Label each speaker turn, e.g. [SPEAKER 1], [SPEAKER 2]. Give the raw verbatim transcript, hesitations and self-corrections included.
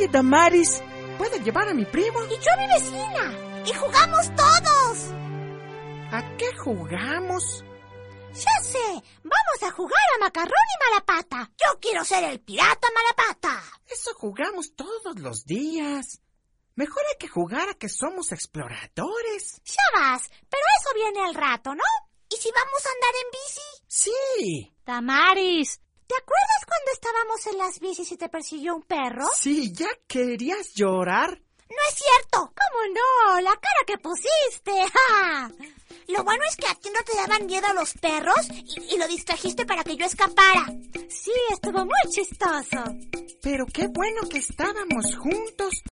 [SPEAKER 1] Sí, Damaris. ¿Puedo llevar a mi primo?
[SPEAKER 2] Y yo a mi vecina. Y jugamos todos.
[SPEAKER 1] ¿A qué jugamos?
[SPEAKER 2] Ya sé. Vamos a jugar a Macarrón y Malapata. Yo quiero ser el pirata Malapata.
[SPEAKER 1] Eso jugamos todos los días. Mejor hay que jugar a que somos exploradores.
[SPEAKER 2] Ya vas, pero eso viene al rato, ¿no? ¿Y si vamos a andar en bici?
[SPEAKER 1] Sí.
[SPEAKER 2] Damaris, ¿te acuerdas cuando estábamos en las bicis y te persiguió un perro?
[SPEAKER 1] Sí, ¿ya querías llorar?
[SPEAKER 2] No es cierto. ¿Cómo no? La cara que pusiste. ¡Ja! Lo bueno es que a ti no te daban miedo los perros y, y lo distrajiste para que yo escapara. Sí, estuvo muy chistoso.
[SPEAKER 1] Pero qué bueno que estábamos juntos.